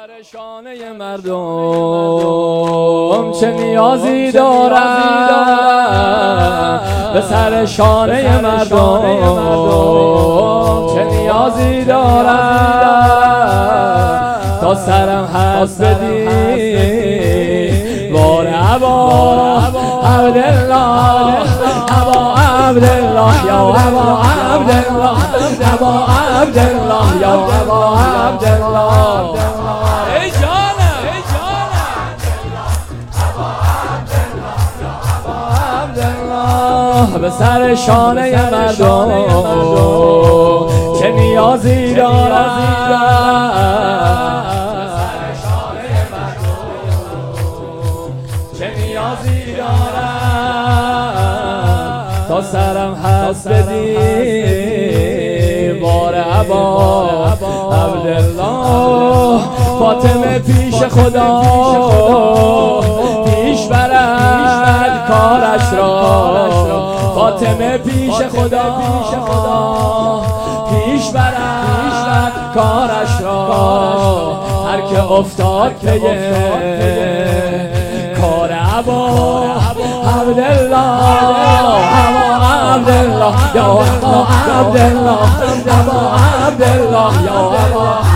سر شانه مردم چه نیازی دارم، به سر شانه مردم چه نیازی دارم، تا سرم هست بدی بار ابا عبدالله، ابا عبدالله یا ابا عبدالله، ابا عبدالله یا ابا عبدالله. ای جانم ای جانم ابا عبدالله، به سر شانه مردم چه نیازی دارم، چه نیازی دارم، تا سرم هست بدی بار ابا عبدالله. فاطمه پیش خدا پیش برد کارش را، فاطمه پیش خدا پیش برد کارش را، هر که افتاد پیه کار ابا عبدالله، ابا عبدالله یا ابا عبدالله، ابا عبدالله یا ابا